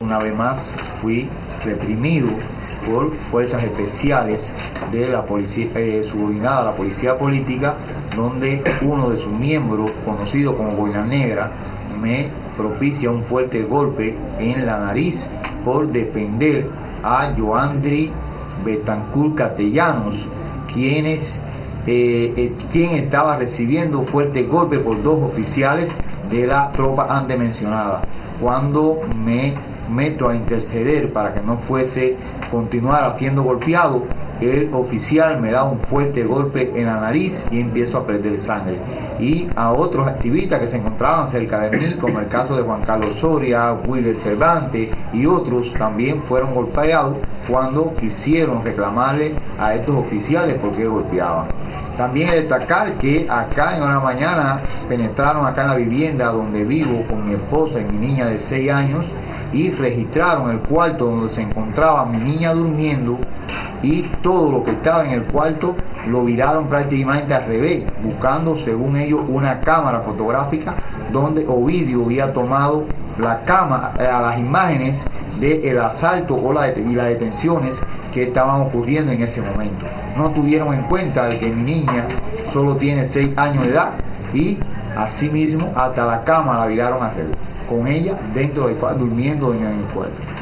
una vez más fui reprimido por fuerzas especiales de la policía, subordinada a la policía política, donde uno de sus miembros, conocido como Boina Negra, me propicia un fuerte golpe en la nariz por defender a Joandri Betancourt Castellanos, quien estaba recibiendo fuerte golpe por dos oficiales de la tropa antes mencionada. Cuando me meto a interceder para que no fuese continuar siendo golpeado, el oficial me da un fuerte golpe en la nariz y empiezo a perder sangre. Y a otros activistas que se encontraban cerca de mí, como el caso de Juan Carlos Soria, Willer Cervantes y otros, también fueron golpeados cuando quisieron reclamarle a estos oficiales por qué golpeaban. También destacar que acá en una mañana penetraron acá en la vivienda donde vivo con mi esposa y mi niña de 6 años y registraron el cuarto donde se encontraba mi niña durmiendo, y todo lo que estaba en el cuarto lo viraron prácticamente al revés, buscando según ellos una cámara fotográfica donde Ovidio había tomado las imágenes del asalto y las detenciones que estaban ocurriendo en ese momento. No tuvieron en cuenta de que mi niña solo tiene 6 años de edad, y asimismo hasta la cama la viraron al revés, con ella dentro del cuarto, durmiendo en el cuarto.